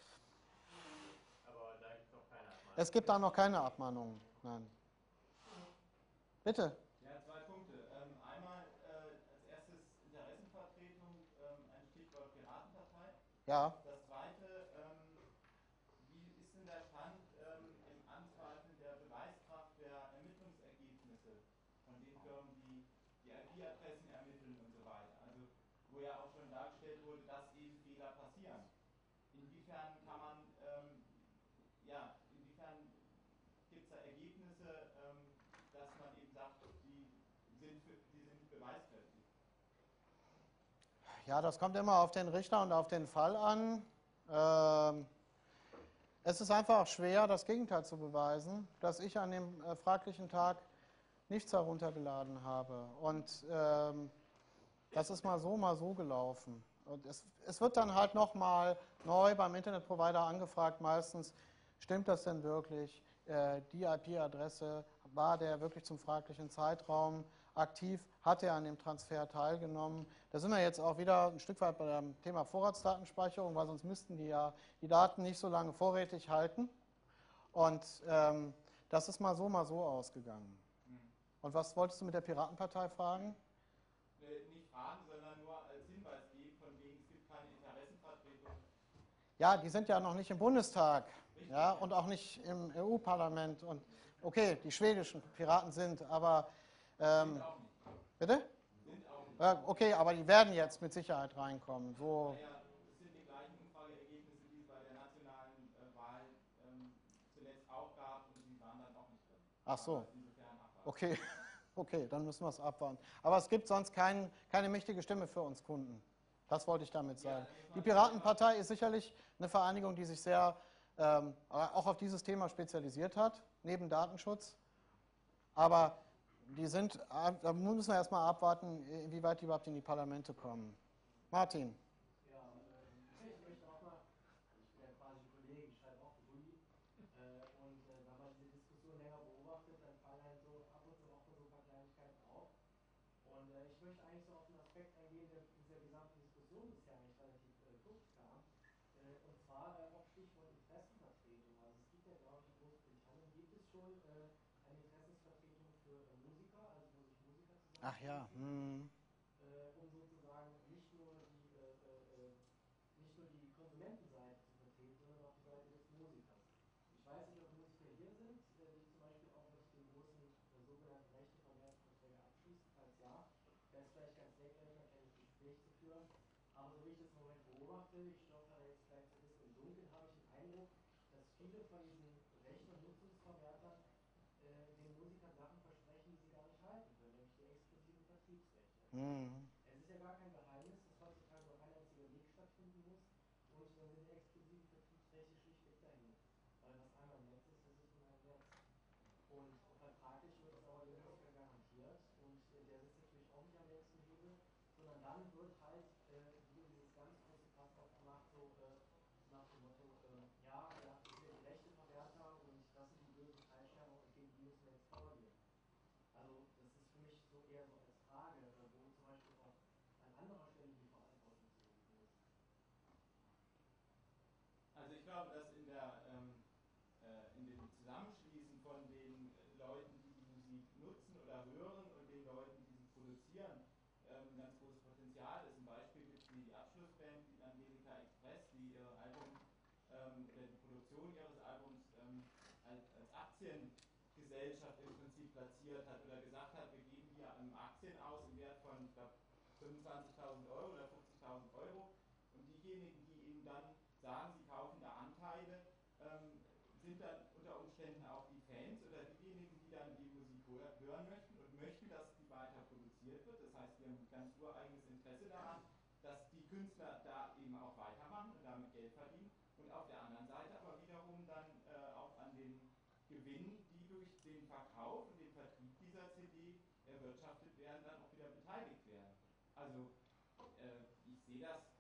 Aber da gibt es noch keine Abmahnung. es gibt da noch keine Abmahnungen. Nein. Bitte. Ja, zwei Punkte. Einmal als erstes Interessenvertretung, ein Stichwort Piratenpartei. Ja. Das zweite, wie ist denn der Stand im Anzweifeln der Beweiskraft der Ermittlungsergebnisse von den Firmen, die die IP-Adressen ermitteln und so weiter? Also wo ja auch schon dargestellt wurde, dass eben Fehler passieren. Inwiefern kann man, inwiefern gibt es da Ergebnisse, dass man eben sagt, die sind beweiskräftig? Ja, das kommt immer auf den Richter und auf den Fall an. Es ist einfach schwer, das Gegenteil zu beweisen, dass ich an dem fraglichen Tag nichts heruntergeladen habe. Und das ist mal so gelaufen. Und es wird dann halt nochmal neu beim Internetprovider angefragt, meistens, stimmt das denn wirklich? Die IP-Adresse, war der wirklich zum fraglichen Zeitraum aktiv? Hat er an dem Transfer teilgenommen? Da sind wir jetzt auch wieder ein Stück weit bei dem Thema Vorratsdatenspeicherung, weil sonst müssten die ja die Daten nicht so lange vorrätig halten. Und das ist mal so ausgegangen. Und was wolltest du mit der Piratenpartei fragen? Nicht fragen, sondern nur als Hinweis geben, von wegen es gibt keine Interessenvertretung. Ja, die sind ja noch nicht im Bundestag, ja, und auch nicht im EU-Parlament. Und okay, die schwedischen Piraten sind, aber Sind auch nicht. bitte? Sind auch nicht. Okay, aber die werden jetzt mit Sicherheit reinkommen. So. Naja, es sind die gleichen Umfrageergebnisse, die es bei der nationalen Wahl zuletzt auch gab und die waren dann auch nicht drin. Ach so. Aber insofern abwarten. Okay, okay, dann müssen wir es abwarten. Aber es gibt sonst keine mächtige Stimme für uns Kunden. Das wollte ich damit sagen. Die Piratenpartei ist sicherlich eine Vereinigung, die sich sehr auch auf dieses Thema spezialisiert hat, neben Datenschutz. Aber da müssen wir erstmal abwarten, inwieweit die überhaupt in die Parlamente kommen. Martin. Ja, ich möchte auch mal möchte eigentlich so auf den Aspekt eingehen, der in dieser gesamten Diskussion bisher eigentlich relativ kurz kam. Und zwar auf Stichwort Interessenvertretung. Also es gibt ja, glaube ich, in Großbritannien gibt es schon eine Interessensvertretung für Musiker, also wo sich Musiker Ach ja. zusammenschließen, um sozusagen nicht nur die Konsumentenseite zu vertreten, sondern auch die Seite des Musikers. Ich weiß nicht, ob Musiker hier sind, die zum Beispiel auch mit den großen sogenannten Rechteverwertungsverträge abschließen. Falls ja, wäre es vielleicht ganz nett, mal ein kleines Gespräch zu führen. Aber so wie ich das im Moment beobachte, ich stoffe da jetzt vielleicht so ein bisschen im Dunkeln, habe ich den Eindruck, dass viele von diesen Rechte- und Nutzungsverwertern den Musikern Sachen versprechen, die sie gar nicht halten können, nämlich die exklusiven Vertriebsrechte. Mhm. Es ist ja gar kein Geheimnis, dass heutzutage nur ein einziger Weg stattfinden muss und dann sind die exklusiven Vertriebsrechte schlichtweg dahin. Weil was einmal im Netz ist, das ist nun ein Netz. Und vertraglich wird es aber dem Musiker garantiert und der sitzt natürlich auch nicht am längsten Hebel, sondern dann wird halt wieder dieses ganz große Fass aufgemacht, so nach dem Motto, ja, ihr habt hier die Rechteverwerter und das sind die bösen Fallschirme und gegen die müssen wir jetzt vorgehen. Also das ist für mich so eher so als Frage, wo zum Beispiel auch an anderer Stelle die Verantwortung zu suchen ist. Also ich glaube, dass in dem Zusammenschließen von den Leuten, die die Musik nutzen oder hören und den Leuten, die sie produzieren, ein ganz großes Potenzial ist. Ein Beispiel gibt es die Abschlussband, die Angelika Express, die ihr Album oder die Produktion ihres Albums als Aktiengesellschaft im Prinzip platziert hat oder gesagt hat, wir geben hier Aktien aus im Wert von, ich glaube, 25.000 Euro oder 50.000 Euro und diejenigen, die eben dann sagen, sie kaufen da Anteile, sind dann unter Umständen auch die Fans oder diejenigen, die dann die Musik hören möchten und möchten, dass die weiter produziert wird. Das heißt, die haben ein ganz ureigenes Interesse daran, dass die Künstler da eben auch weitermachen und damit Geld verdienen. Und auf der anderen Seite aber wiederum dann auch an den Gewinnen, die durch den Verkauf und den Vertrieb dieser CD erwirtschaftet werden, dann auch wieder beteiligt werden. Also ich sehe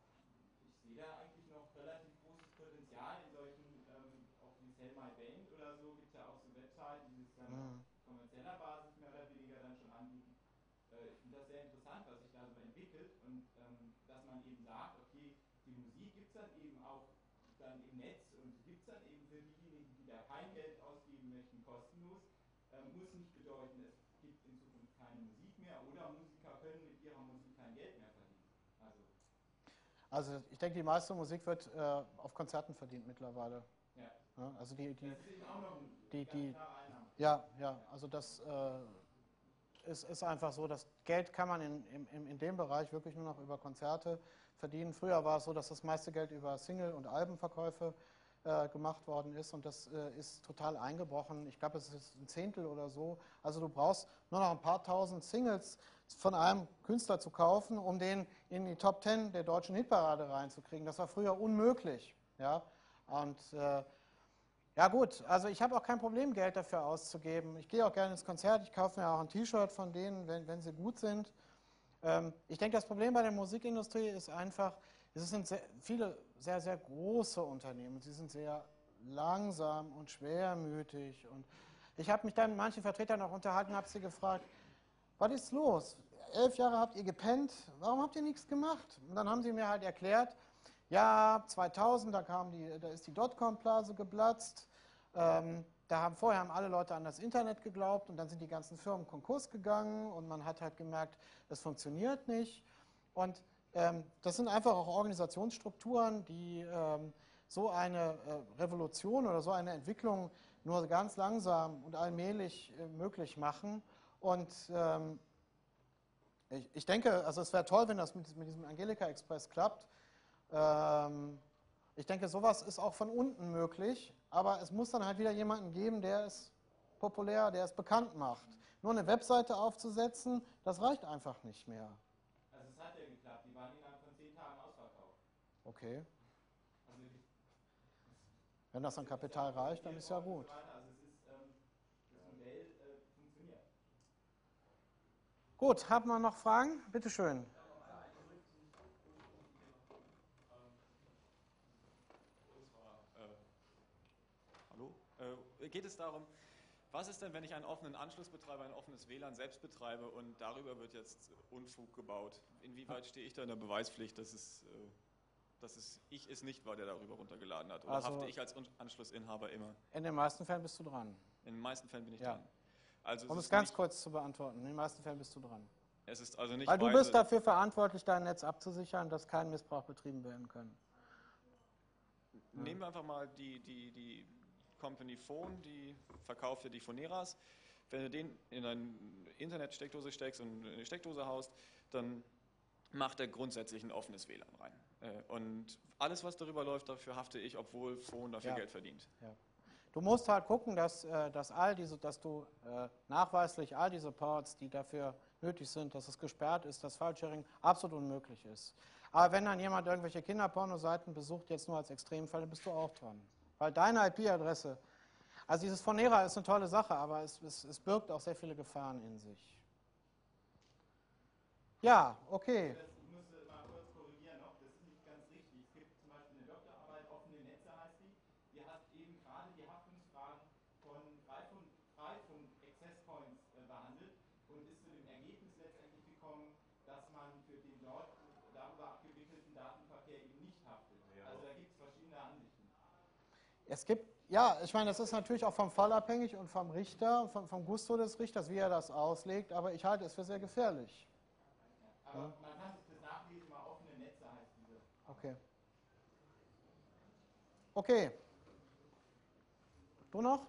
da eigentlich noch relativ großes Potenzial in solchen, auch wie Sell My Band oder so, gibt es ja auch so Webseiten, die es dann auf kommerzieller Basis mehr oder weniger dann schon anbieten. Ich finde das sehr interessant, was sich da so entwickelt und dass man eben sagt, okay, die Musik gibt es dann eben auch dann im Netz und gibt es dann eben für diejenigen, die da kein Geld ausgeben möchten, kostenlos, muss nicht bedeuten, es gibt in Zukunft keine Musik mehr oder Musiker können mit ihrer Musik kein Geld mehr verdienen. Also ich denke, die meiste Musik wird auf Konzerten verdient mittlerweile. Ja. Ja, also das ist eben auch noch ein ganz klarer Einnahme. Ja, also das ist einfach so, das Geld kann man in dem Bereich wirklich nur noch über Konzerte verdienen. Früher war es so, dass das meiste Geld über Single- und Albenverkäufe gemacht worden ist und das ist total eingebrochen. Ich glaube, es ist ein Zehntel oder so. Also du brauchst nur noch ein paar tausend Singles von einem Künstler zu kaufen, um den in die Top 10 der deutschen Hitparade reinzukriegen. Das war früher unmöglich. Ja? Und ja gut, also ich habe auch kein Problem, Geld dafür auszugeben. Ich gehe auch gerne ins Konzert, ich kaufe mir auch ein T-Shirt von denen, wenn sie gut sind. Ich denke, das Problem bei der Musikindustrie ist einfach, es sind viele sehr, sehr große Unternehmen. Sie sind sehr langsam und schwermütig. Und ich habe mich dann mit manchen Vertretern auch unterhalten und habe sie gefragt, was ist los? 11 Jahre habt ihr gepennt, warum habt ihr nichts gemacht? Und dann haben sie mir halt erklärt, ja, 2000, da ist die Dotcom-Blase geplatzt. Vorher haben alle Leute an das Internet geglaubt und dann sind die ganzen Firmen Konkurs gegangen und man hat halt gemerkt, es funktioniert nicht. Und das sind einfach auch Organisationsstrukturen, die so eine Revolution oder so eine Entwicklung nur ganz langsam und allmählich möglich machen. Und ich denke, also es wäre toll, wenn das mit diesem Angelika Express klappt. Ich denke, sowas ist auch von unten möglich, aber es muss dann halt wieder jemanden geben, der es populär, der es bekannt macht. Nur eine Webseite aufzusetzen, das reicht einfach nicht mehr. Also es hat ja geklappt, die waren innerhalb von 10 Tagen ausverkauft. Okay. Also wenn das an Kapital reicht, dann ist ja gut. Also das Modell funktioniert. Gut, haben wir noch Fragen? Bitte schön. Hallo? Geht es darum, Was ist denn, wenn ich einen offenen Anschluss betreibe, ein offenes WLAN selbst betreibe und darüber wird jetzt Unfug gebaut? Inwieweit stehe ich da in der Beweispflicht, dass ich es nicht war, der darüber runtergeladen hat? Oder Also hafte ich als Anschlussinhaber immer? In den meisten Fällen bist du dran. In den meisten Fällen bin ich Ja. dran. Also Um es es ist ganz nicht, kurz zu beantworten, in den meisten Fällen bist du dran. es ist also nicht Weil du weise- bist dafür verantwortlich, dein Netz abzusichern, dass kein Missbrauch betrieben werden kann. Nehmen wir einfach mal die Company Phone, die verkauft ja die Phoneras. Wenn du den in eine Internetsteckdose steckst und eine Steckdose haust, dann macht er grundsätzlich ein offenes WLAN rein. Und alles, was darüber läuft, dafür hafte ich, obwohl Phone dafür Ja. Geld verdient. Ja. Du musst halt gucken, dass du nachweislich all diese Ports, die dafür nötig sind, dass es gesperrt ist, dass File-Sharing absolut unmöglich ist. Aber wenn dann jemand irgendwelche Kinderpornoseiten besucht, jetzt nur als Extremfälle, bist du auch dran. Weil deine IP-Adresse, also dieses Phonera ist eine tolle Sache, aber es birgt auch sehr viele Gefahren in sich. Ja, okay. Ich muss mal kurz korrigieren noch, das ist nicht ganz richtig. Es gibt zum Beispiel eine Doktorarbeit, offene Netze heißt die hat eben gerade die Haftungsfragen von Freifunk-Access Points behandelt und ist zu dem Ergebnis letztendlich gekommen, dass man für den dort darüber abgewickelten Datenverkehr eben nicht haftet. Also da gibt es verschiedene Ansichten. Es gibt, ja, ich meine, das ist natürlich auch vom Fall abhängig und vom Richter, vom Gusto des Richters, wie er das auslegt, aber ich halte es für sehr gefährlich. Aber man kann sich das nachlesen, mal offene Netze heißt diese. Okay. Okay. Du noch?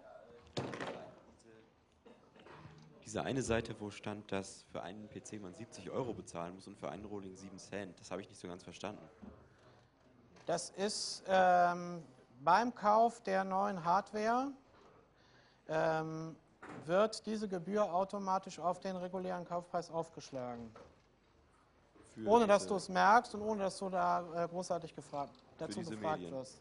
Diese eine Seite, wo stand, dass für einen PC man 70 € bezahlen muss und für einen Rolling 7 Cent, das habe ich nicht so ganz verstanden. Das ist beim Kauf der neuen Hardware wird diese Gebühr automatisch auf den regulären Kaufpreis aufgeschlagen. Ohne dass du es merkst und ohne dass du da großartig dazu diese gefragt Medien. wirst.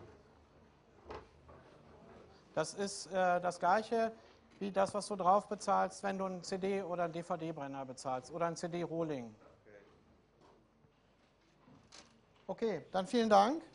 Das ist das Gleiche wie das, was du drauf bezahlst, wenn du einen CD- oder einen DVD-Brenner bezahlst oder ein CD-Rolling. Okay, dann vielen Dank.